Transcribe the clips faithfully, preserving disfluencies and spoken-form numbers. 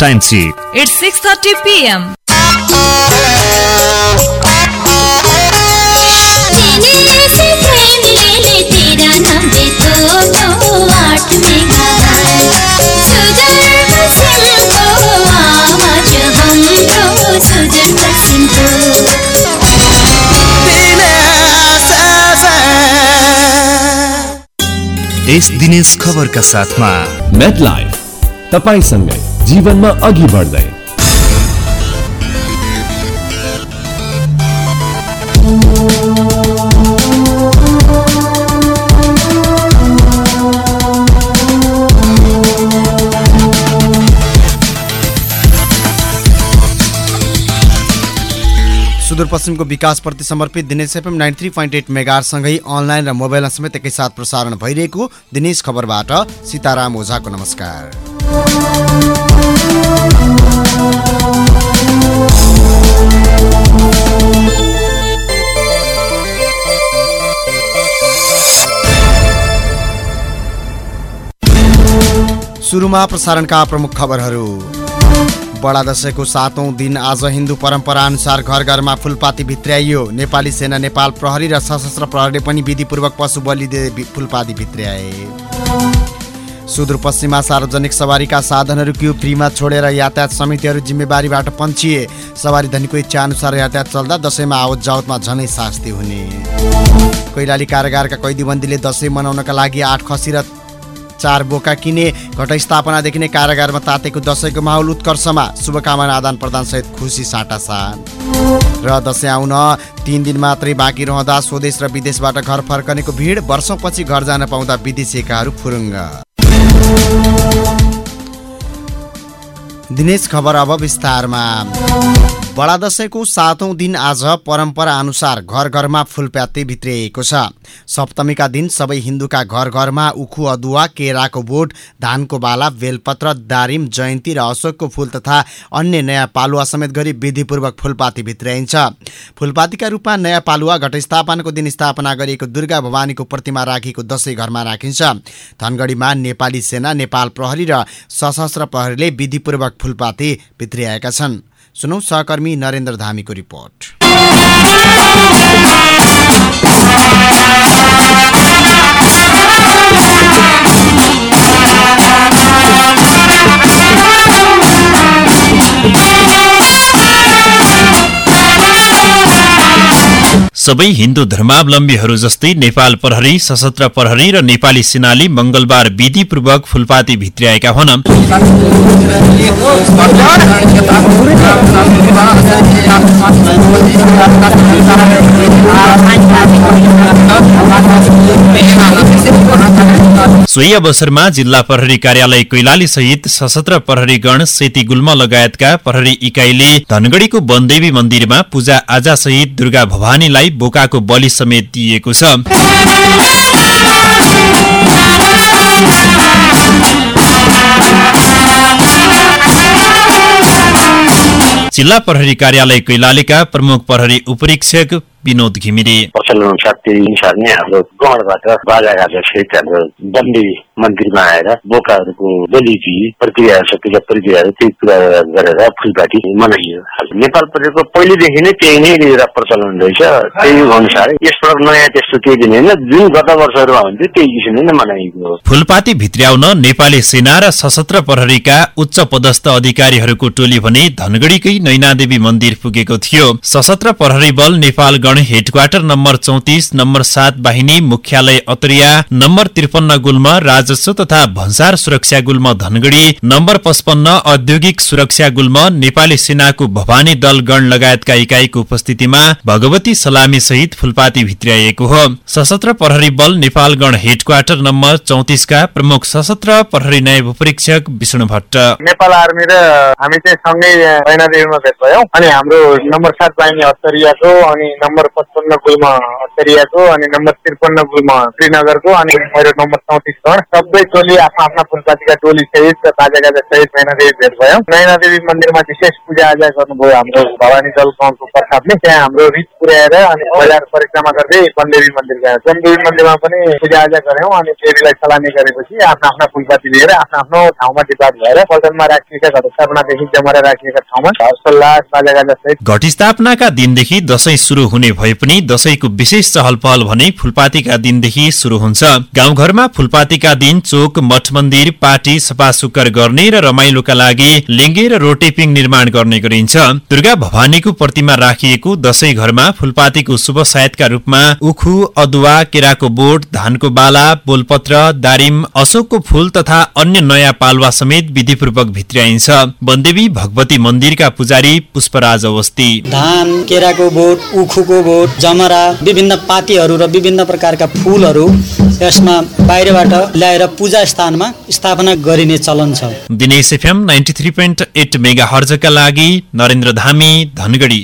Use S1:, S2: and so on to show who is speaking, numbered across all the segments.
S1: time sheet.
S2: It's six thirty p m
S1: यस दिनेश खबरका साथमा
S3: MetLife तपाईसँगै जीवनमा अघि बढ्दै।
S4: सुदूरपश्चिमको विकासप्रति समर्पित Dinesh FM ninety three point eight मेगाहर्जसँगै अनलाइन र मोबाइलमा समेत एकैसाथ प्रसारण भइरहेको दिनेश खबरबाट सीताराम ओझाको नमस्कार। सुरुमा प्रसारणका प्रमुख खबरहरू। बडा दशैंको सातौं दिन आज हिन्दू परम्परा अनुसार घर घरमा फूलपाती भित्र्याइयो। नेपाली सेना, नेपाल प्रहरी र सशस्त्र प्रहरीले पनि विधिपूर्वक पशु बलि दिए फूलपाती भित्र्याए। सुदूरपश्चिममा सार्वजनिक सवारीका साधनहरू क्युब थ्रीमा छोडेर यातायात समितिहरू जिम्मेवारीबाट पन्छिए। सवारी धनीको इच्छा अनुसार यातायात चल्दा दशैंमा आवत जावतमा झनै शास्ति हुने। कैलाली कारागारका कैदीबन्दीले दशैं मनाउनका लागि आठ खसी र चार बोका किने। घटस्थापनादेखि नै कारागारमा तातेको दशैंको माहौल उत्कर्षमा। शुभकामना आदान प्रदान सहित खुसी साटासान। र दशैं आउन तीन दिन मात्रै बाँकी रहँदा स्वदेश र विदेशबाट घर फर्कनेको भिड। वर्षौंपछि घर जान पाउँदा विदेशीकाहरू फुरुङ्ग। दिनेश खबर अब विस्तारमा। बडा दशैंको सातौं दिन आज परम्परा अनुसार घर घरमा फूलपाती भित्रिएको छ। सप्तमीका दिन सबै हिन्दूका घर घरमा उखु, अदुवा, केराको बोट, धानको बाला, बेलपत्र, दारिम, जयन्ती र अशोकको फूल तथा अन्य नयाँ पालुवा समेत गरी विधिपूर्वक फूलपाती भित्र्याइन्छ। फूलपातीका रूपमा नयाँ पालुवा घटस्थापनाको दिन स्थापना गरिएको दुर्गा भवानीको प्रतिमा राखिएको दशैं घरमा राखिन्छ। धनगढीमा नेपाली सेना, नेपाल प्रहरी र सशस्त्र प्रहरीले विधिपूर्वक फूलपाती भित्र्याएका छन्। सुनौ सहकर्मी नरेन्द्र धामीको रिपोर्ट।
S5: सबै हिन्दू धर्मावलम्बीहरू जस्तै नेपाल प्रहरी, सशस्त्र प्रहरी र नेपाली सेनाले मंगलबार विधिपूर्वक फूलपाती भित्र्याएका हुन्। सोही अवसरमा जिल्ला प्रहरी कार्यालय कैलाली सहित सशस्त्र प्रहरीगण सेती गुल्म लगायतका प्रहरी इकाइले धनगढीको वनदेवी मन्दिरमा पूजा आजा सहित दुर्गा भवानीलाई बोकाको बलि समेत दिएको छ। जिल्ला प्रहरी कार्यालय कैलालीका प्रमुख प्रहरी उपरीक्षक विनोद घिमिरे
S6: प्रचलन अनुसार त्यही अनुसार नै हाम्रो गणबाट बाजागाजा सहित हाम्रो वनदेवी मन्दिरमा आएर बोकाहरूको बलि दिई प्रक्रिया छ, पूजा प्रक्रियाहरू त्यही पुरा गरेर फूलपाती मनाइयो। नेपाल प्रहरीको पहिलेदेखि नै त्यही नै लिएर प्रचलन रहेछ। त्यही अनुसार यसपटक नयाँ त्यस्तो केही दिन होइन, जुन गत वर्षहरूमा हुन्थ्यो त्यही किसिमले नै मनाइएको हो।
S5: फूलपाती भित्र्याउन नेपाली सेना र सशस्त्र प्रहरीका उच्च पदस्थ अधिकारीहरूको टोली भने धनगढीकै नैनादेवी मन्दिर पुगेको थियो। सशस्त्र प्रहरी बल नेपाल हेडक्वार्टर नम्बर चौतीस, नम्बर सात बाहिनी मुख्यालय अतरिया, नम्बर त्रिपन्न गुल्म राजस्व तथा भन्सार सुरक्षा गुल्म धनगढी, नम्बर पचपन्न औद्योगिक सुरक्षा गुल्म नेपाली सेनाको भवानी दल गण लगायतका इकाइको उपस्थितिमा भगवती सलामी सहित फूलपाती भित्र्याइएको हो। सशस्त्र प्रहरी बल नेपाल गण हेडक्वार्टर नम्बर चौतीसका प्रमुख सशस्त्र प्रहरी नायब उपरीक्षक विष्णु भट्ट
S7: नेपाल आर्मी र हामी चाहिँ सँगै नैनादेवीमा भेट भयौं अनि हाम्रो नम्बर सात बाहिनी अतरियाको अनि नम्बर नम्बर पचपन्न गुल्मा अत्तरियाको अनि नम्बर त्रिपन्न गुल्मा श्रीनगरको अनि मेरो नम्बर चौतिस घर सबै टोली आफ्ना आफ्ना फुलपातीका टोली सहित बाजागाजा सहित नैनादेवी भेट भयौँ। नैनादेवी मन्दिरमा विशेष पूजा आजा गर्नुभयो हाम्रो भवानी दल गाउँको प्रसादले। त्यहाँ हाम्रो रित पुर्याएर अनि बजार परिक्रमा गर्दै वनदेवी मन्दिर गयौँ। वनदेवी मन्दिरमा पनि पूजा आजा गऱ्यौँ अनि देवीलाई सलामी गरेपछि आफ्ना आफ्ना फुलपाती लिएर आफ्नो आफ्नो ठाउँमा डिपार्ट भएर पल्टनमा राखिएका घटस्थापनादेखि जमरा राखिएका ठाउँमा हर्षोल्लास बाजागाजा सहित।
S5: घटस्थापनाका दिनदेखि दशैं शुरू हुने भए पनि दशैंको विशेष चहल पहल भने फुलपातीका दिनदेखि शुरू हुन्छ। गाउँघरमा फुलपातीका दिन चोक, मठ मन्दिर, पार्टी सफा सुक्कर गर्ने र रमाइलोका लागि लिङ्गे र रोटेपिङ निर्माण गर्ने गरिन्छ। दुर्गा भवानीको प्रतिमा राखिएको दशैं घरमा फुलपातीको शुभ सायतका रूपमा उखु, अदुवा, केराको बोट, धानको बाला, बोलपत्र, दारिम, अशोकको फूल तथा अन्य नयाँ पालुवा समेत विधिपूर्वक भित्र्याइन्छ। वनदेवी भगवती मन्दिरका पुजारी पुष्पराज अवस्थी
S8: धान, केराको बोट, उखुको बोट, जमरा, विभिन्न पातीहरू र विभिन्न प्रकारका फूलहरू यसमा बाहिरबाट ल्याएर पूजा स्थानमा स्थापना गरिने चलन छ।
S5: Dinesh FM ninety three point eight mega हर्जका लागि नरेन्द्र धामी, धनगढी।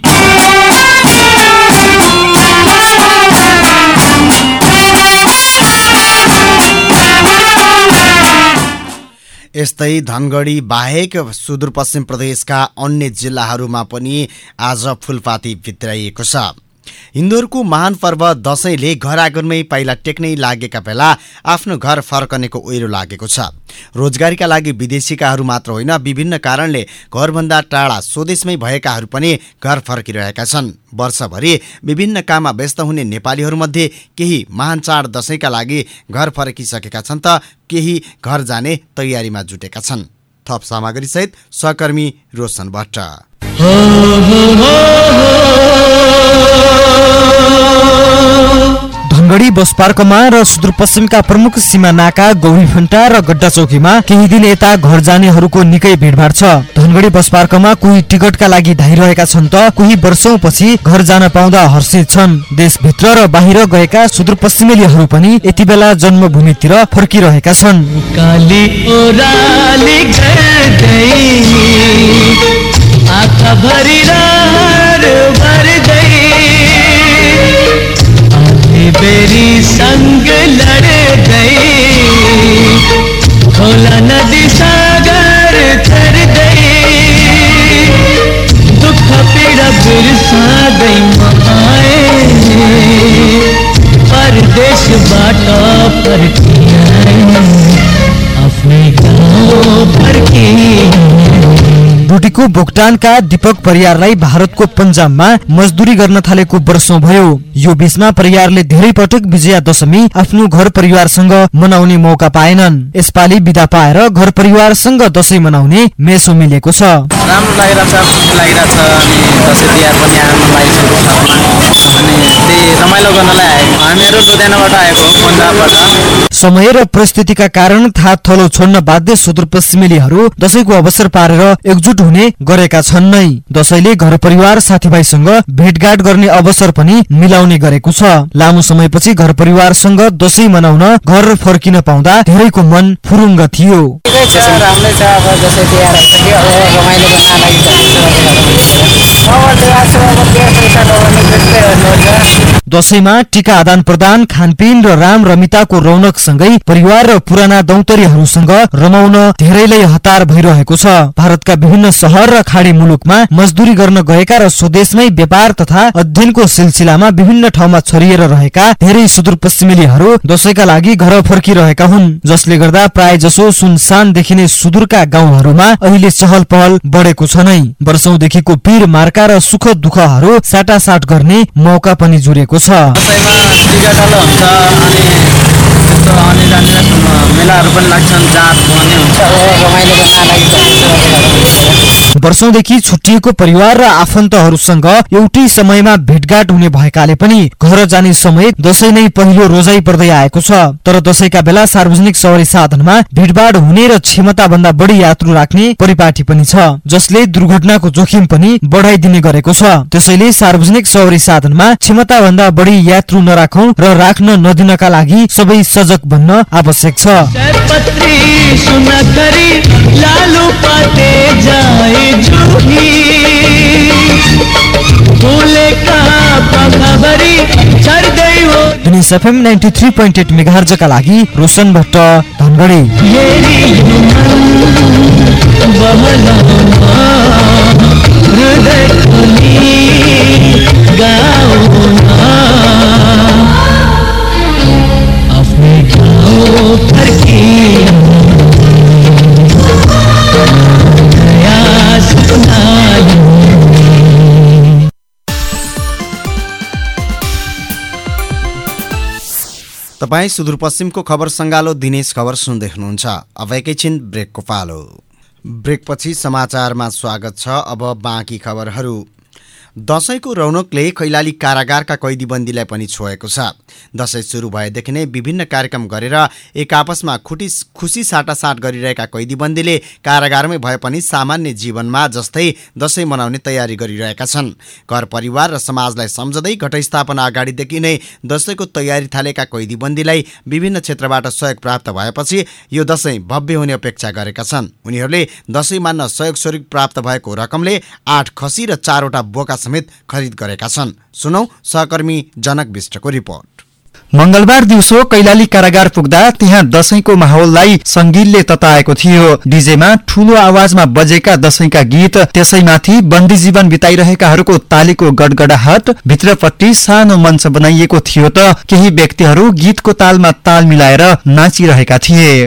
S4: यस्तै धनगढी बाहेक सुदूरपश्चिम प्रदेशका अन्य जिल्लाहरूमा पनि आज फुलपाती भित्राइएको छ। हिन्दूहरूको महान पर्व दशैंले घर आँगनमै पाइला टेक्नै लागेका बेला आफ्नो घर फर्कनेको ओइरो लागेको छ। रोजगारीका लागि विदेशीकाहरू मात्र होइन, विभिन्न कारणले घरभन्दा टाढा स्वदेशमै भएकाहरू पनि घर फर्किरहेका छन्। वर्षभरि विभिन्न काममा व्यस्त हुने नेपालीहरूमध्ये केही महान चाड दशैंका लागि घर फर्किसकेका छन् त केही घर जाने तयारीमा जुटेका छन्। थप सामग्री सहित सहकर्मी रोशन भट्ट।
S9: धनगढी बस पार्कमा र सुदूरपश्चिमका प्रमुख सीमा नाका गौरीफन्टा र गड्डा चौकीमा केही दिन यता घर जानेहरूको निकै भिडभाड छ। धनगढी बस पार्कमा कोही टिकटका लागि धाइरहेका छन् त कोही वर्षौंपछि घर जान पाउँदा हर्षित छन्। देशभित्र र बाहिर गएका सुदूरपश्चिमेलीहरू पनि यति बेला जन्मभूमितिर फर्किरहेका छन्।
S10: बेरी संग लड़ गई, खोला नदी सागर कर गई, दुख पीड़ा बिरसा गई माए, परदेश बाटा पर अपने गाँव पर
S9: रोटीको भुक्तानका दीपक परियारलाई भारतको पन्जाबमा मजदुरी गर्न थालेको वर्षौं भयो। यो बीचमा परियारले धेरै पटक विजया दशमी आफ्नो घर परिवारसँग मनाउने मौका पाएनन्। यसपालि बिदा पाएर घर परिवारसँग दशैं मनाउने मेसो मिलेको छ।
S11: राम्रो लागिरहेछ, खुसी लागिरहेछ अनि दशैं तिहार पनि आउन लागिसकेको छ अनि त्यही रमाइलो गर्नलाई आएको। हामीहरू लुधियानाबाट आएको, पन्जाबबाट।
S9: समय र परिस्थितिका कारण थाहा थलो छोड्न बाध्य सुदूरपश्चिमेलीहरू दशैंको अवसर पारेर एकजुट हुने गरेका छन् नै। दशैंले घर परिवार साथीभाइसँग भेटघाट गर्ने अवसर पनि मिलाउने गरेको छ। लामो समयपछि घर परिवारसँग दशैं मनाउन घर फर्किन पाउँदा धेरैको मन फुरुङ्ग थियो।
S11: राम्रै छ, अब दशैं तिहार सकियो, अब रमाइलो गर्न लागि
S9: दशैंमा टीका आदान प्रदान, खानपिन र राम रमिताको रौनक सँगै परिवार र पुराना दौतरीहरूसँग रमाउन धेरैलाई हतार भइरहेको छ। भारतका विभिन्न शहर र खाडी मुलुकमा मजदुरी गर्न गएका र स्वदेशमै व्यापार तथा अध्ययनको सिलसिलामा विभिन्न ठाउँमा छरिएर रहेका धेरै सुदूरपश्चिमेलीहरू दशैंका लागि घर फर्किरहेका हुन्, जसले गर्दा प्राय जसो सुनसान देखिने सुदूरका गाउँहरूमा अहिले चहल पहल बढेको छ नै। वर्षौंदेखिको पीर मार्का र सुख दुःखहरू साटासाट गर्ने मौका पनि जुरेको छ।
S11: मेलाहरू पनि लाग्छन्, जाँच भन्ने हुन्छ, रमाइलो गर्न लागि
S9: वर्षौंदेखि छुट्टिएको परिवार र आफन्तहरूसँग एउटै समयमा भेटघाट हुने भएकाले पनि घर जाने समय दशैं नै पहिलो रोजाइ पर्दै आएको छ। तर दशैंका बेला सार्वजनिक सवारी साधनमा भिडभाड हुने र क्षमता भन्दा बढी यात्रु राख्ने परिपाटी पनि छ, जसले दुर्घटनाको जोखिम पनि बढाइदिने गरेको छ। त्यसैले सार्वजनिक सवारी साधनमा क्षमता भन्दा बढी यात्रु नराखौं र राख्न नदिनका लागि सबै सजग बन्न आवश्यक छ।
S10: लालू पाते जाए झूठी, भूले का खबर
S9: Dinesh FM ninety three point eight मेगाहर्जका लागि रोशन भट्ट धनगढी।
S4: तपाईँ सुदूरपश्चिमको खबर सङ्गालो दिनेश खबर सुन्दै हुनुहुन्छ। अब एकैछिन ब्रेकको पालो। ब्रेकपछि समाचारमा स्वागत छ। अब बाँकी खबरहरू। दशैंको रौनकले कैलाली कारागारका कैदीबन्दीलाई पनि छोएको छ। दशैं सुरु भएदेखि नै विभिन्न कार्यक्रम गरेर एक आपसमा खुटी खुसी साटासाट गरिरहेका कैदीबन्दीले कारागारमै भए पनि सामान्य जीवनमा जस्तै दशैं मनाउने तयारी गरिरहेका छन्। घर परिवार र समाजलाई सम्झँदै घटस्थापना अगाडिदेखि नै दशैंको तयारी थालेका कैदीबन्दीलाई विभिन्न क्षेत्रबाट सहयोग प्राप्त भएपछि यो दशैं भव्य हुने अपेक्षा गरेका छन्। उनीहरूले दशैं मान्न सहयोग स्वरूप प्राप्त भएको रकमले आठ खसी र चारवटा बोका समेत खरिद गरेका छन्। सुनौ सहकर्मी जनक विष्टको रिपोर्ट।
S12: मंगलबार दिउँसो कैलाली कारागार पुग्दा त्यहाँ दशैंको माहौललाई संगीतले तताएको थियो। डीजेमा ठूलो आवाजमा बजेका दशैंका गीत, त्यसैमाथि बन्दी जीवन बिताइरहेकाहरूको तालीको गडगडाहट, भित्रपट्टि सानो मञ्च बनाइएको थियो त केही व्यक्तिहरू गीतको तालमा ताल मिलाएर नाचिरहेका थिए।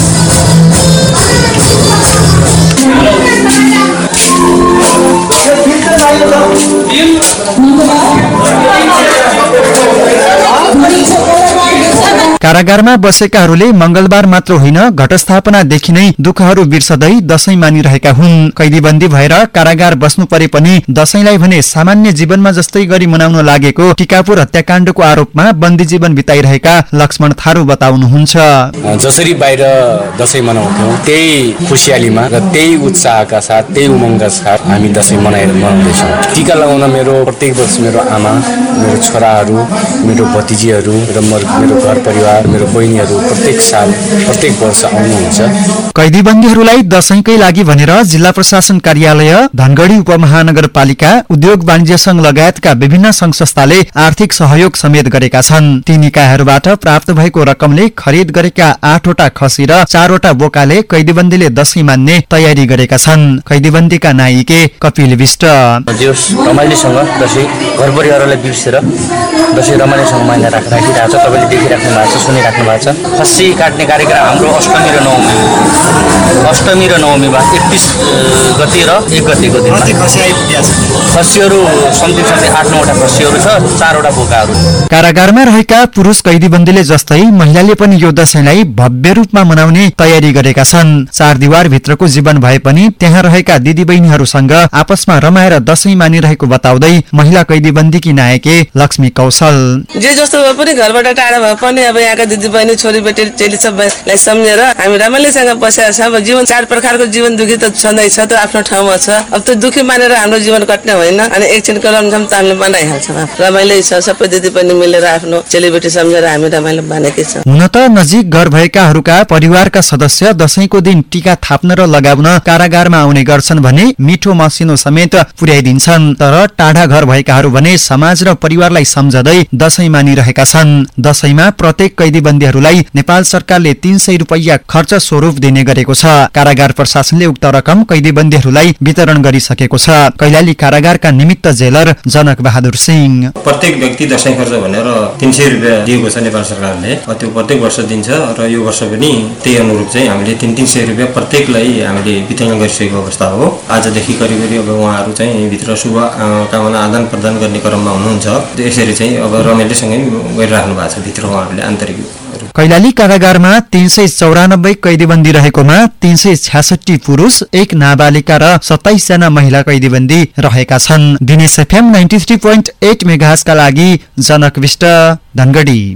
S12: कारागारमा बसेकाहरूले मंगलबार मात्र होइन घटस्थापनादेखि नै दुःखहरू बिर्सदै दशैं मानिरहेका हुन्। कैदीबन्दी भएर कारागार बस्नु परे पनि दशैंलाई भने सामान्य जीवनमा जस्तै गरी मनाउन लागेको टिकापुर हत्याकाण्डको आरोपमा बन्दी जीवन बिताइरहेका लक्ष्मण थारू बताउनुहुन्छ।
S13: जसरी बाहिर दशैं मनाउँथ्यौं त्यही खुसियालीमा र त्यही उत्साहका साथ त्यही उमङ्गका साथ हामी दशैं मनाएर मनाउँदैछौँ। टिका लगाउन मेरो प्रत्येक वर्ष मेरो आमा, मेरो छोराहरू, मेरो भतिजीहरू र मेरो घर परिवार, मेरो बहिनीहरू प्रत्येक साल प्रत्येक वर्ष आउनुहुन्छ।
S12: कैदीबन्दीहरूलाई दशैंकै लागि भनेर जिल्ला प्रशासन कार्यालय, धनगढी उपमहानगरपालिका, उद्योग वाणिज्य संघ लगायतका विभिन्न संघ संस्थाले आर्थिक सहयोग समेत गरेका छन्। ती निकायहरूबाट प्राप्त भएको रकमले खरिद गरेका आठवटा खसी र चारवटा बोकाले कैदीबन्दीले दशैं मान्ने तयारी गरेका छन्। कैदीबन्दीका नायिके कपिल विष्ट
S14: रमाइलोसँग दशैं घर परिवारलाई बिर्सेर दशैं रमाइलोसँग मान्न राखिरहेको छ। तपाईँले देखिराख्नु भएको छ, सुनिराख्नु भएको छ। खसी काट्ने कार्यक्रम हाम्रो अष्टमी र नवमी अष्टमी र नवमीमा एकतीस गते र एक गतेको दिनमा खसीहरू सम्झिम सम्झि आठ नौवटा खसीहरू छ, चारवटा बोकाहरू।
S12: कारागारमा रहेका पुरुष कैदीबन्दीले जस्तै महिलाले पनि यो दशैंलाई भव्य रूपमा मनाउने तयारी गरेका छन्। चार दिवार भित्रको जीवन भए पनि त्यहाँ रहेका दिदीबहिनीहरूसँग आपसमा रमाएर दशैं मानिरहेको बताउँदै महिला कैदीबन्दीकी नायके लक्ष्मी कौशल
S15: जे जस्तो भए पनि घरबाट टाढा भए पनि अब यहाँका दिदीबहिनी छोरीबेटी चेली सबैलाई सम्झेर हामी रमाइलोसँग बसेका छौँ। अब जीवन चार प्रकारको जीवन दुखी त छँदैछ, त आफ्नो ठाउँमा छ। अब त्यो दुखी मानेर हाम्रो जीवन कट्ने होइन। अनि एकछिनको रमझम त हामीले बनाइहाल्छौँ। रमाइलो छ, सबै दिदीबहिनी मिलेर आफ्नो चेलीबेटी सम्झेर हामी रमाइलो मानेकै छौँ।
S12: हुन त नजिक घर भएकाहरूका परिवारका सदस्य दशैंको दिन टीका थाप्न र लगाउन कारागारमा आउने गर्छन् भने मिठो मसिनो समेत पुर्याइदिन्छन्। तर टाढा घर भएकाहरू भने समाज र परिवारलाई सम्झँदै दशैं मानिरहेका छन्। दशैंमा प्रत्येक कैदीबन्दीहरूलाई नेपाल सरकारले तीन सय रुपैयाँ खर्च स्वरूप दिने गरेको छ। कारागार प्रशासनले उक्त रकम कैदीबन्दीहरूलाई वितरण गरिसकेको छ। कैलाली कारागारका निमित्त जेलर जनक बहादुर सिंह
S16: प्रत्येक व्यक्ति दशैं खर्च भनेर तीन सय रुपियाँ दिएको छ नेपाल सरकारले। त्यो प्रत्येक वर्ष दिन्छ र यो वर्ष पनि त्यही अनुरूप चाहिँ हामीले तीन तीन सय रुपियाँ प्रत्येकलाई हामीले वितरण गरिसकेको अवस्था हो। आजदेखि करिब करिब अब उहाँहरू चाहिँ भित्र शुभ कामना आदान प्रदान गर्ने क्रममा हुनुहुन्छ। यसरी चाहिँ अब रमाइलोसँगै गरिराख्नु भएको छ भित्र उहाँहरूले आन्तरिक।
S12: कैलाली कारागारमा तीन सय चौरानब्बे कैदीबन्दी रहेकोमा तीन सय छ्यासठी पुरुष, एक नाबालिका र सत्ताइस जना महिला कैदीबन्दी रहेका छन्। Dinesh FM ninety three point eight मेगाहर्जका लागि जनक विष्ट, धनगढी।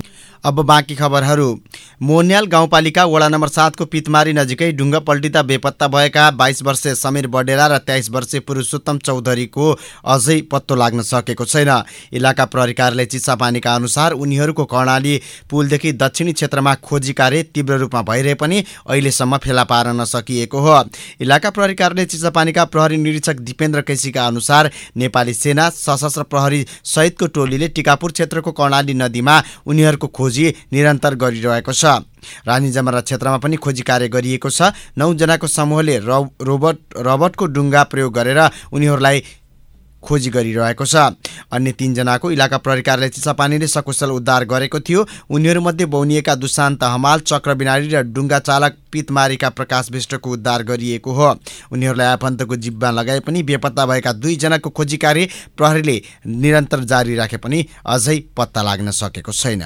S4: अब बाँकी खबरहरू। मोन्याल गाउँपालिका वडा नम्बर सातको पितमारी नजिकै ढुङ्गा पल्टिँदा बेपत्ता भएका बाइस वर्षीय समीर बडेला र तेइस वर्षीय पुरुषोत्तम चौधरीको अझै पत्तो लाग्न सकेको छैन। इलाका प्रहरी कार्यालय चिसापानीका अनुसार उनीहरूको कर्णाली पुलदेखि दक्षिणी क्षेत्रमा खोजी कार्य तीव्र रूपमा भइरहे पनि अहिलेसम्म फेला पार्न नसकिएको हो। इलाका प्रहरी कार्यालय चिसापानीका प्रहरी निरीक्षक दिपेन्द्र केसीका अनुसार नेपाली सेना सशस्त्र प्रहरी सहितको टोलीले टिकापुर क्षेत्रको कर्णाली नदीमा उनीहरूको खोजी निरन्तर गरिरहेको छ। रानी जमरा क्षेत्रमा पनि खोजी कार्य गरिएको छ। नौ जनाको समूहले रोबोट रबटको डुङ्गा प्रयोग गरेर उनीहरूलाई खोजी गरिरहेको छ। अन्य तीन जनाको इलाका प्रहरी कार्यालय चिसापानीले सकुशल उद्धार गरेको थियो। उनीहरूमध्ये बौनिएका दुशान्त हमाल, चक्र बिनारी र डुङ्गा चालक पितमारीका प्रकाश विष्टको उद्धार गरिएको हो। उनीहरूलाई आफन्तको जिब्बा लगाए पनि बेपत्ता भएका दुई जनाको खोजी कार्य प्रहरीले निरन्तर जारी राखे पनि अझै पत्ता लाग्न सकेको छैन।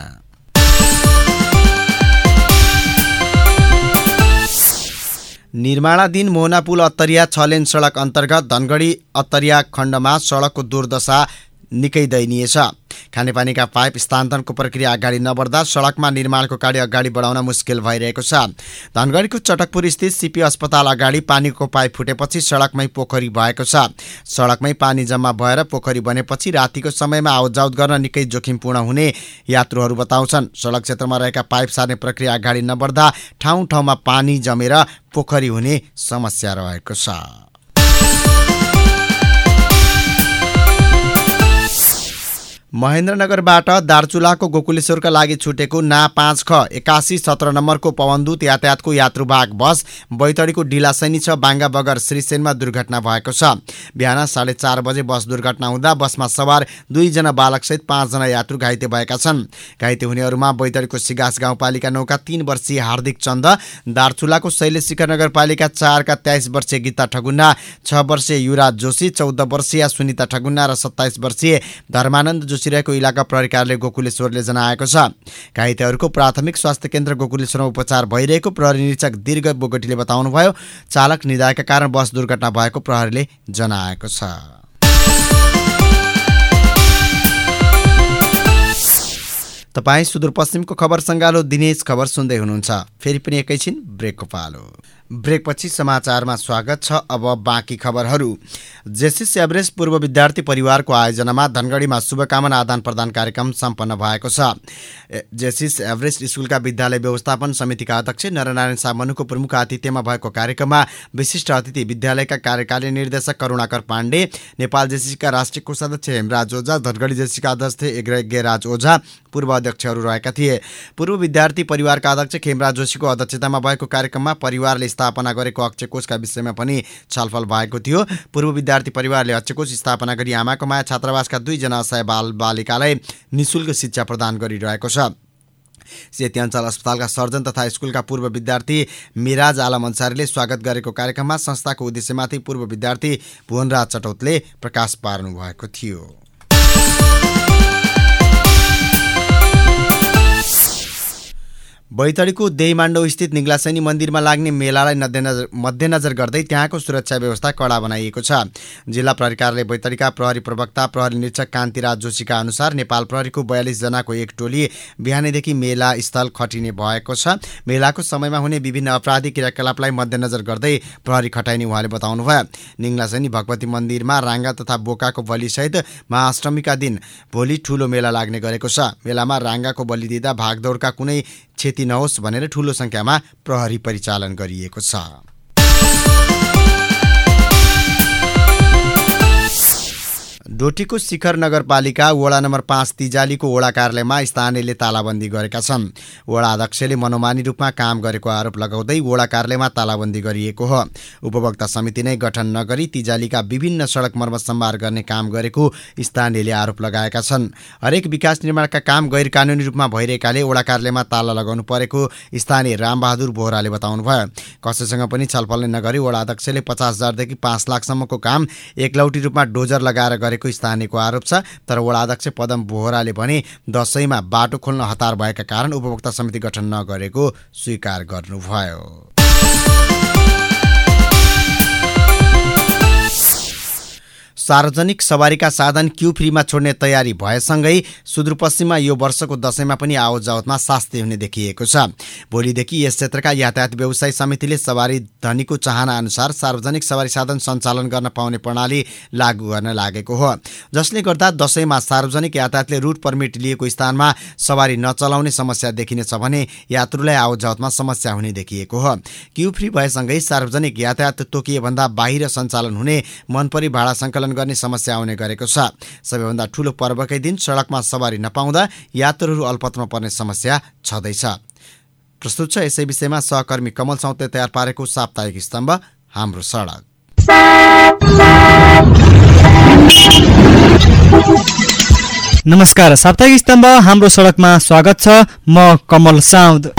S4: निर्माणाधीन मोहना पुल अत्तरिया छ लेन सडक अन्तर्गत धनगढी अत्तरिया खण्डमा सडकको दुर्दशा निकै दयनीय छ। खानेपानीका पाइप स्थानान्तरणको प्रक्रिया अगाडि नबढ्दा सडकमा निर्माणको कार्य अगाडि बढाउन मुस्किल भइरहेको छ। धनगढीको चटकपुर स्थित सिपी अस्पताल अगाडि पानीको पाइप फुटेपछि सडकमै पोखरी भएको छ। सडकमै पानी जम्मा भएर पोखरी बनेपछि रातिको समयमा आवतजावत गर्न निकै जोखिमपूर्ण हुने यात्रुहरू बताउँछन्। सडक क्षेत्रमा रहेका पाइप सार्ने प्रक्रिया अगाडि नबढ्दा ठाउँ ठाउँमा पानी जमेर पोखरी हुने समस्या रहेको छ। महेन्द्रनगरबाट दार्चुलाको गोकुलेश्वरका लागि छुटेको ना पाँच ख एकासी सत्र नम्बरको पवनदूत यातायातको यात्रुवाहक बस बैतडीको ढिलासैनी छ बाङ्गा बगर श्रीसेनमा दुर्घटना भएको छ। बिहान साढे चार बजे बस दुर्घटना हुँदा बसमा सवार दुईजना बालकसहित पाँचजना यात्रु घाइते भएका छन्। घाइते हुनेहरूमा बैतडीको सिगास गाउँपालिका नौका तीन वर्षीय हार्दिक चन्द, दार्चुलाको शैलेशिखर नगरपालिका चारका तेइस वर्षीय गीता ठगुन्ना, छ वर्षीय युवराज जोशी, चौध वर्षीय सुनिता ठगुन्ना र सत्ताइस वर्षीय धर्मानन्द जोशी रहेको इलाका प्रहरी कार्यालय गोकुलेश्वरले जनाएको छ। घाइतेहरूको प्राथमिक स्वास्थ्य केन्द्र गोकुलेश्वरमा उपचार भइरहेको प्रहरी निरीक्षक दीर्घ बोगटीले बताउनुभयो। चालक निदायका कारण बस दुर्घटना भएको प्रहरीले जनाएको छ। तपाईँ सुदूरपश्चिमको खबर सङ्गालो दिनेश खबर सुन्दै हुनुहुन्छ। फेरि पनि एकैछिन ब्रेकको पालो। ब्रेकपछि समाचारमा स्वागत छ। अब बाँकी खबरहरू। जेसिस एभरेस्ट पूर्व विद्यार्थी परिवारको आयोजनामा धनगढीमा शुभकामना आदान प्रदान कार्यक्रम सम्पन्न भएको छ। जेसिस एभरेस्ट स्कुलका विद्यालय व्यवस्थापन समितिका अध्यक्ष नरनारायण सामनुको प्रमुख आतिथ्यमा भएको कार्यक्रममा विशिष्ट अतिथि विद्यालयका कार्यकारी निर्देशक करुणाकर पाण्डे, नेपाल जेसिसका राष्ट्रिय कोषाध्यक्ष हेमराज ओझा, धनगढी जेसिसका अध्यक्ष यज्ञराज ओझा पूर्व अध्यक्षहरू रहेका थिए। पूर्व विद्यार्थी परिवारका अध्यक्ष खेमराज जोशीको अध्यक्षतामा भएको कार्यक्रममा परिवारले स्थापना गरेको अक्षकोषका विषयमा पनि छलफल भएको थियो। पूर्व विद्यार्थी परिवारले अक्षकोष स्थापना गरी आमाको माया छात्रावासका दुईजना असहाय बाल बालिकालाई निःशुल्क शिक्षा प्रदान गरिरहेको छ। सेती अञ्चल अस्पतालका सर्जन तथा स्कुलका पूर्व विद्यार्थी मिराज आलम अन्सारीले स्वागत गरेको कार्यक्रममा संस्थाको उद्देश्यमाथि पूर्व विद्यार्थी भुवनराज चटौतले प्रकाश पार्नु भएको थियो। बैतडीको देहीमाण्डो स्थित निग्लासैनी मन्दिरमा लाग्ने मेलालाई मध्यनजर गर्दै त्यहाँको सुरक्षा व्यवस्था कडा बनाइएको छ। जिल्ला प्रहरी कार्यालय बैतडीका प्रहरी प्रवक्ता प्रहरी निरीक्षक कान्तिराज जोशीका अनुसार नेपाल प्रहरीको बयालिस जनाको एक टोली बिहानैदेखि मेला स्थल खटिने भएको छ। मेलाको समयमा हुने विभिन्न अपराधिक क्रियाकलापलाई मध्यनजर गर्दै प्रहरी खटाइने उहाँले बताउनुभयो। निग्लासैनी भगवती मन्दिरमा राङ्गा तथा बोकाको बलिसहित महाअष्टमीका दिन भोलि ठूलो मेला लाग्ने गरेको छ। मेलामा राङ्गाको बलि दिँदा भागदौडका कुनै क्षति नहोस् भनेर ठूलो संख्यामा प्रहरी परिचालन गरिएको छ। डोटीको शिखर नगरपालिका वडा नम्बर पाँच तिजालीको वडा कार्यालयमा स्थानीयले तालाबन्दी गरेका छन्। वडा अध्यक्षले मनोमानी रूपमा काम गरेको आरोप लगाउँदै वडा कार्यालयमा तालाबन्दी गरिएको हो। उपभोक्ता समिति नै गठन नगरी तिजालीका विभिन्न सडक मर्मत सम्भार गर्ने काम गरेको स्थानीयले आरोप लगाएका छन्। हरेक विकास निर्माणका काम गैर कानुनी रूपमा भइरहेकाले वडा कार्यालयमा ताला लगाउनु परेको स्थानीय रामबहादुर बोहराले बताउनुभयो। कसैसँग पनि छलफल नगरी वडा अध्यक्षले पचास हजारदेखि पाँच लाखसम्मको काम एकलौटी रूपमा डोजर लगाएर गरेको स्थानीयको आरोप छ। तर वडा अध्यक्ष पदम बोहराले भने दशैंमा बाटो खोल्न हतार भएका कारण उपभोक्ता समिति गठन नगरेको स्वीकार गर्नुभयो। सार्वजनिक सवारीका साधन क्यू फ्रीमा छोड्ने तयारी भएसँगै सुदूरपश्चिममा यो वर्षको दशैंमा पनि आवत जावतमा शास्ति हुने देखिएको छ। भोलिदेखि यस क्षेत्रका यातायात व्यवसायी समितिले सवारी धनीको चाहना अनुसार सार्वजनिक सवारी साधन सञ्चालन गर्न पाउने प्रणाली लागू गर्न लागेको हो, जसले गर्दा दशैंमा सार्वजनिक यातायातले रुट पर्मिट लिएको स्थानमा सवारी नचलाउने समस्या देखिनेछ भने यात्रुलाई आवत जावतमा समस्या हुने देखिएको हो। क्यू फ्री भएसँगै सार्वजनिक यातायात तोकिए भन्दा बाहिर सञ्चालन हुने, मनपरी भाडा सङ्कलन गर्ने समस्या आउने गरेको छ। सबैभन्दा ठूलो पर्वकै दिन सडकमा सवारी नपाउँदा यात्रुहरू अल्पत्रमा पर्ने समस्या छँदैछ। प्रस्तुत छ यसै विषयमा सहकर्मी कमल साउतले तयार पारेको साप्ताहिक स्तम्भ हाम्रो सडक।
S9: नमस्कार, साप्ताहिक स्तम्भ हाम्रो सडकमा स्वागत छ। म कमल साउद।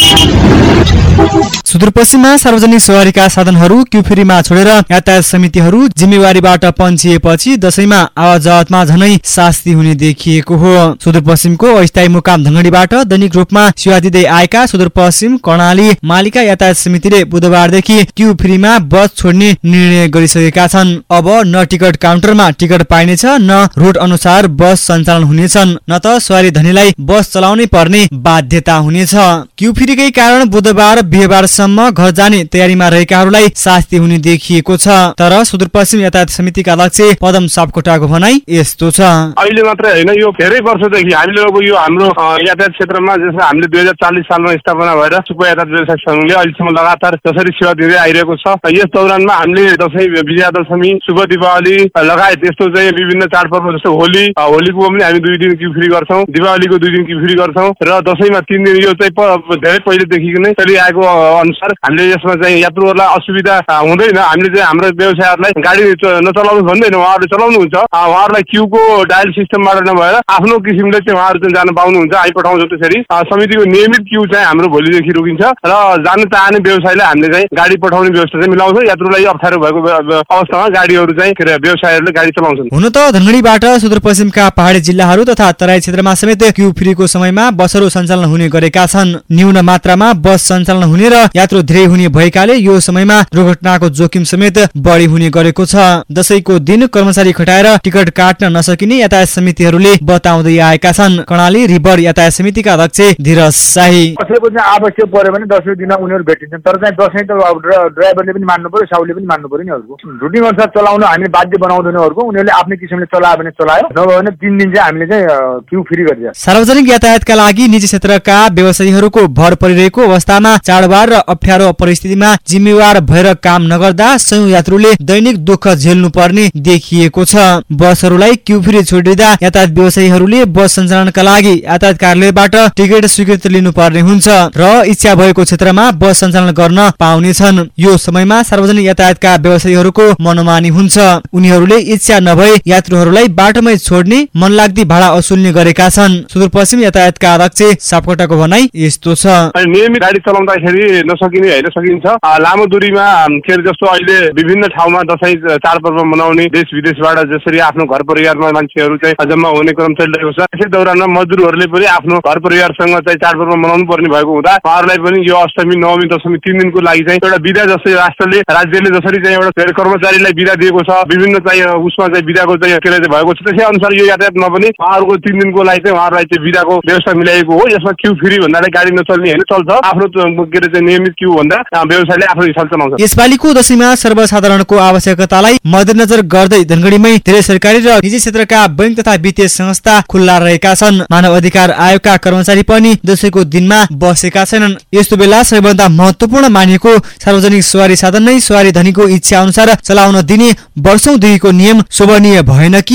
S9: सुदूरपश्चिममा सार्वजनिक सवारीका साधनहरू क्यू फ्रीमा छोडेर यातायात समितिहरू जिम्मेवारीबाट पन्छिएपछि दशैंमा आवाजावतमा झनै शास्ति हुने देखिएको हो। सुदूरपश्चिमको अस्थायी मुकाम धनगढीबाट दैनिक रूपमा सेवा दिँदै आएका सुदूरपश्चिम कर्णाली मालिका यातायात समितिले बुधबारदेखि क्यू फ्रीमा बस छोड्ने निर्णय गरिसकेका छन्। अब न टिकट काउन्टरमा टिकट पाइनेछ, न रुट अनुसार बस सञ्चालन हुनेछन्, न त सवारी धनीलाई बस चलाउनै पर्ने बाध्यता हुनेछ। क्यू फ्रीकै कारण बुधबार बिहीबारसम्म घर जाने तयारीमा रहेकाहरूलाई शास्ति हुने देखिएको छ। तर सुदूरपश्चिम यातायात समितिका अध्यक्ष पदम सापकोटाको भनाई यस्तो छ।
S17: अहिले मात्र होइन, यो धेरै वर्षदेखि हामीले अब यो हाम्रो यातायात क्षेत्रमा जसरी हामीले दुई हजार चालिस सालमा स्थापना भएर सुपर यातायात व्यवसाय संघले अहिलेसम्म लगातार जसरी सेवा दिँदै आइरहेको छ, यस दौरानमा हामीले दशैं, विजयादशमी, शुभ दीपावली लगायत यस्तो चाहिँ विभिन्न चाडपर्व जस्तो होली होलीको पनि हामी दुई दिन क्यू फ्री गर्छौँ, दीपावलीको दुई दिन क्यू फ्री गर्छौँ र दशैंमा तीन दिन। यो चाहिँ धेरै पहिलेदेखि नै चलिआएको अनुसार हामीले यसमा चाहिँ यात्रुहरूलाई असुविधा हुँदैन। हामीले चाहिँ हाम्रो व्यवसायहरूलाई गाडी नचलाउनु भन्दैन, उहाँहरूले चलाउनुहुन्छ। उहाँहरूलाई क्यूको डायल सिस्टमबाट नभएर आफ्नो किसिमले चाहिँ उहाँहरू चाहिँ जान पाउनुहुन्छ। हामी पठाउँछौँ त्यसरी। समितिको नियमित क्यू चाहिँ हाम्रो भोलिदेखि रोकिन्छ र जान चाहने व्यवसायलाई हामीले चाहिँ गाडी पठाउने व्यवस्था चाहिँ मिलाउँछौँ। यात्रुलाई अप्ठ्यारो भएको अवस्थामा गाडीहरू चाहिँ व्यवसायहरूले गाडी चलाउँछन्।
S9: हुन त धनगढीबाट सुदूरपश्चिमका पहाडी जिल्लाहरू तथा तराई क्षेत्रमा समेत क्यू फ्रीको समयमा बसहरू सञ्चालन हुने गरेका छन्। न्यून मात्रामा बस सञ्चालन हुने र यात्रु धेरै हुने भएकाले यो समयमा दुर्घटनाको जोखिम समेत बढी हुने गरेको छ। दशैंको दिन कर्मचारी खटाएर टिकट काट्न नसकिने यातायात समितिहरूले बताउँदै आएका छन्। कर्णाली रिभर यातायात समितिका अध्यक्ष धीरज शाही।
S7: कसैको चाहिँ आवश्यक पर्यो भने दसैँ दिन उनीहरू भेटिन्छन्, तर चाहिँ दसैँ त ड्राइभरले पनि मान्नु पर्यो, साउले पनि मान्नु पर्यो नि। अरूको रुटिन अनुसार चलाउन हामीले बाध्य बनाउँदैन। अरूको उनीहरूले आफ्नै किसिमले चलायो भने चलायो, नभए भने तीन दिन चाहिँ हामीले चाहिँ क्यू फ्री गरिदिन्छ।
S9: सार्वजनिक यातायातका लागि निजी क्षेत्रका व्यवसायीहरूको भर परिरहेको अवस्थामा चाडबाड र अप्ठ्यारो परिस्थितिमा जिम्मेवार भएर काम नगर्दा सयौं यात्रुले दैनिक दुःख झेल्नु पर्ने देखिएको छ। बसहरूलाई क्यू फ्री छोडिदिँदा यातायात व्यवसायीहरूले बस सञ्चालनका लागि यातायात कार्यालयबाट टिकट स्वीकृति लिनुपर्ने हुन्छ र इच्छा भएको क्षेत्रमा बस सञ्चालन गर्न पाउनेछन्। यो समयमा सार्वजनिक यातायातका व्यवसायीहरूको मनोमानी हुन्छ। उनीहरूले इच्छा नभए यात्रुहरूलाई बाटोमै छोड्ने, मनलाग्दी भाडा असुल्ने गरेका छन्। सुदूरपश्चिम यातायातका अध्यक्ष सापकोटाको भनाई यस्तो छ।
S17: नियमित गाडी चलाउँदाखेरि नसकिने होइन, सकिन्छ। लामो दूरीमा के अरे जस्तो अहिले विभिन्न ठाउँमा दशैं चाडपर्व मनाउने देश विदेशबाट जसरी आफ्नो घर परिवारमा मान्छेहरू चाहिँ जम्मा हुने क्रम चलिरहेको छ, त्यसै दौरानमा मजदुरहरूले पनि आफ्नो घर परिवारसँग चाहिँ चाडपर्व मनाउनु पर्ने भएको हुँदा उहाँहरूलाई पनि यो अष्टमी, नवमी, दशमी तीन दिनको लागि चाहिँ एउटा बिदा जस्तै राष्ट्रले राज्यले जसरी चाहिँ एउटा कर्मचारीलाई बिदा दिएको छ, विभिन्न चाहिँ उसमा चाहिँ बिदाको चाहिँ के अरे भएको छ, त्यसै अनुसार यो यातायातमा पनि उहाँहरूको तीन दिनको लागि चाहिँ उहाँहरूलाई चाहिँ बिदाको व्यवस्था मिलाइएको हो। यसमा क्यू फ्री भन्नाले गाडी नचल्ने होइन, चल्छ। आफ्नो के अरे चाहिँ नियमित क्यू भन्दा व्यवसायले आफ्नो हिसाब चलाउँछ।
S9: यसपालिको दशैंमा सर्वसाधारणको आवश्यकतालाई मध्यनजर गर्दै धनगढीमै धेरै सरकारी र निजी क्षेत्रका बैंक तथा वित्तीय संस्था खुल्ला रहेका छन्। मानव अधिकार आयोगका कर्मचारी पनि दशैंको दिनमा बसेका छैनन्। यस्तो बेला सबैभन्दा महत्वपूर्ण मानिएको सार्वजनिक सवारी साधन नै सवारी धनीको इच्छा अनुसार चलाउन दिने वर्षौंदेखिको नियम शोभनीय भएन कि?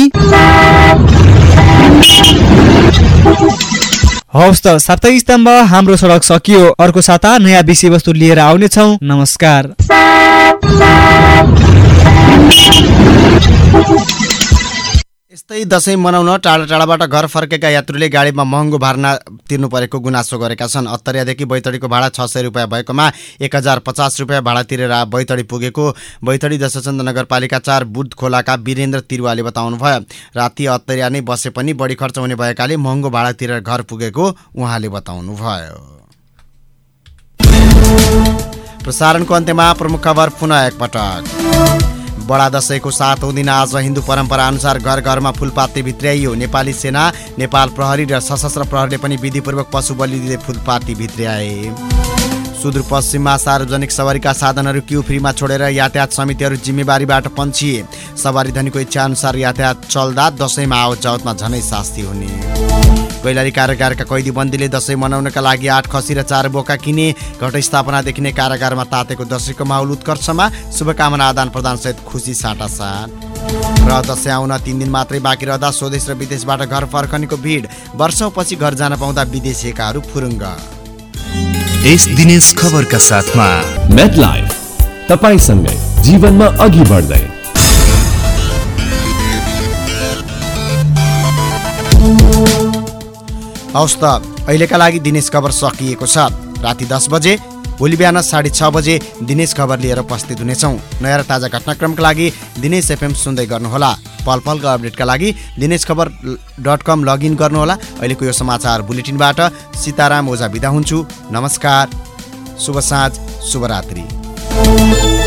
S9: हवस् त, साप्ताहिक स्तम्भ हाम्रो सडक सकियो। अर्को साता नयाँ विषयवस्तु लिएर आउनेछौँ। नमस्कार।
S4: यस्तै दशैं मनाउन टाढा टाढाबाट घर फर्केका यात्रुले गाडीमा महँगो भाडा तिर्नु परेको गुनासो गरेका छन्। अत्तरियादेखि बैतडीको भाडा छ सय रुपियाँ भएकोमा एक हजार पचास रुपियाँ भाडा तिरेर बैतडी पुगेको बैतडी दशचन्द नगरपालिका चार बुध खोलाका वीरेन्द्र तिरुवाले बताउनुभयो। राति अत्तरिया नै बसे पनि बढी खर्च हुने भएकाले महँगो भाडा तिरेर घर पुगेको उहाँले बताउनुभयो। प्रसारणको अन्त्यमा प्रमुख खबर पुनः एकपटक। बडा दशैंको सातौं दिन आज हिन्दू परम्परा अनुसार घर घरमा फुलपाती भित्र्याइयो। नेपाली सेना, नेपाल प्रहरी र सशस्त्र प्रहरीले पनि विधिपूर्वक पशु बलि दिँदै फुलपाती भित्र्याए। सुदूरपश्चिममा सार्वजनिक सवारीका साधनहरू क्यू फ्रीमा छोडेर यातायात समितिहरू जिम्मेवारीबाट पन्छिए। सवारी धनीको इच्छाअनुसार यातायात चल्दा दशैंमा आवत जावतमा झनै शास्ति हुने। कैलाली कारागारका कैदी बन्दीले दशैं मनाउनका लागि आठ खसी र चार बोका किने। घटस्थापनादेखि नै कारागारमा तातेको दशैंको माहौल उत्कर्षमा, शुभकामना आदान प्रदान सहित खुसी साटासाट। र दशैं आउन तीन दिन मात्रै बाँकी रहँदा स्वदेश र विदेशबाट घर फर्कनेको भिड। वर्षौंपछि घर जान पाउँदा विदेशीकाहरू फुरुङ्ग।
S1: यस दिनेश खबरका साथमा
S3: मेटलाइफ, तपाईसँगै जीवनमा अघि बढ्दै।
S4: हवस् त अहिलेका लागि दिनेश खबर सकिएको छ। राति दस बजे, भोलि बिहान साढे छ बजे दिनेश खबर लिएर उपस्थित हुनेछौँ। नयाँ र ताजा घटनाक्रमका लागि दिनेश एफएम सुन्दै गर्नुहोला। पल पलको अपडेटका लागि दिनेश खबर डट कम लगइन गर्नुहोला। अहिलेको यो समाचार बुलेटिनबाट सीताराम ओझा बिदा हुन्छु। नमस्कार, शुभ साँझ, शुभरात्रि।